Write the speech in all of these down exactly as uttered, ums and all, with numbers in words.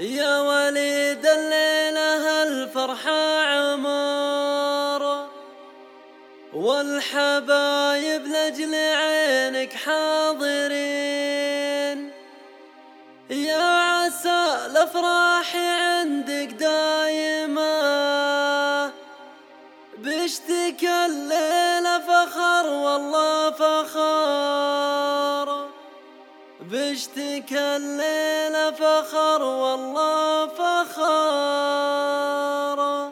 يا وليد الليلة الفرحة عمار، والحبايب لأجل عينك حاضرين. يا عسى الأفراح عندك دايمة، بشتك الليلة فخر والله فخار، بشتك الليلة فخر والله فخار.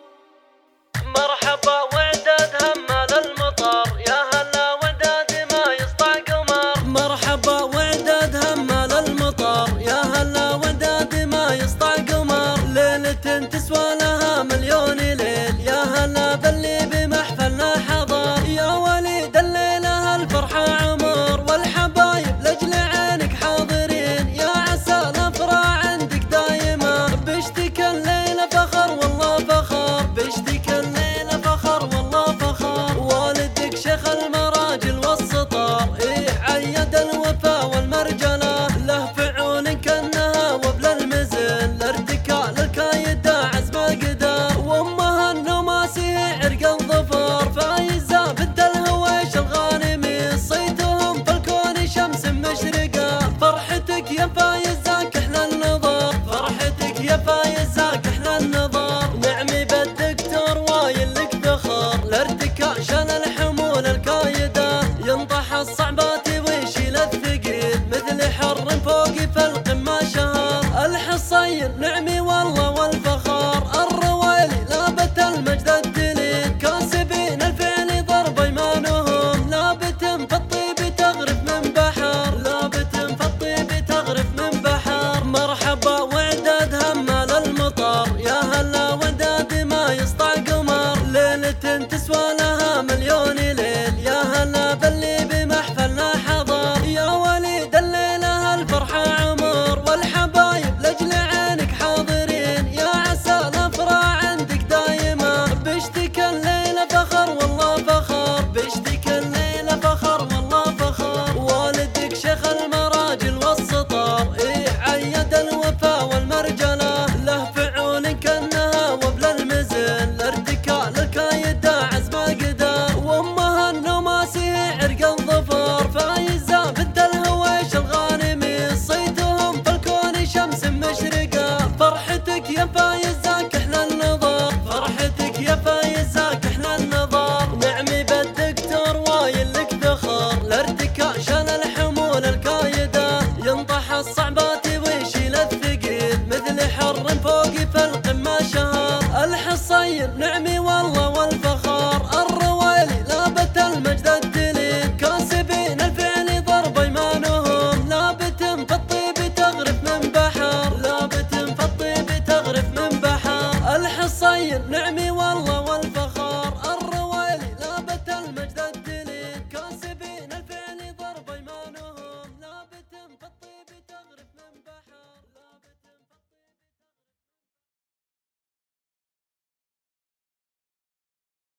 مرحبا وعداد همال المطر، يا هلا وداد ما يسطع قمر. مرحبا وعداد همال المطر، يا هلا وداد ما يسطع قمر. ليلة تسوى لها مليون ليل، يا هلا باللي بمحفلنا حضر. يا وليد الليلة الفرحة عمر، والحبايب لأجل عينك حاضرين. يا عسى الأفراح عندك دايمة، بشتك الليلة فخر والله فخر، بشتك الليلة فخر والله فخر. والدك شيخ المراجل والسطر، إيه عيد الوفا والمرجلة، له فعول كأنها وبل المزن، لارتكاء للكايدة عزم قدر. وامها النماسي عرق الظفر، فايزة بنت الهويش الغانمي، صيتهم في الكون شمس مشرقة. فرحتك يا فايزاك احلى النظر، فرحتك يا فايزاك احلى النظر. نعمي بالدكتور وايل لك ذخر، لارتكاء شان الحمول الكايدة، ينطح الصعبات ويشيل الثقيل، مثل حر فوق في القمة شهر. الحصين نعمي والله والفخار، الرويلي لابت المجد الدليل، كاسبين الفعل ضرب ايمانهم، لابت في الطيب تغرف من بحر، لابت في الطيب تغرف من بحر. مرحبا وعداد همال المطر، يا هلا وداد ما يسطع قمر. ليلة تسوى لها مليون ليل، يا هلا باللي بمحفلنا حضر. يا وليد الليلة الفرحة عمر، والحبايب لأجل عينك حاضرين. يا عسى الأفراح عندك دايمة، بشتك الليلة فخر والله فخر، بشتك الليلة فخر والله فخر. والدك شيخ المراجل والسطر، إيه عيد الوفا والمرجلة، له فعول كأنها وبل المزن، لارتكاء للكايدة عزم قدر. وامها النماسي عرق الظفر، فايزة بنت الهويش الغانمي، صيتهم في الكون شمس مشرقة. فرحتك يا فايزاك احلى النظر، فرحتك يا فايزاك احلى النظر. نعمي بالدكتور وايل لك ذخر، لارتكاء شان الحمول الكايدة، ينطح الصعبات ويشيل الثقيل، مثل حر فوق في القمة شهر. الحصين نعمي والله والفخار، الرويلي لابت المجد الدليل، كاسبين الفعل ضرب ايمانهم، لابت في الطيب تغرف من بحر، لابت في الطيب تغرف من بحر. الحصين نعمي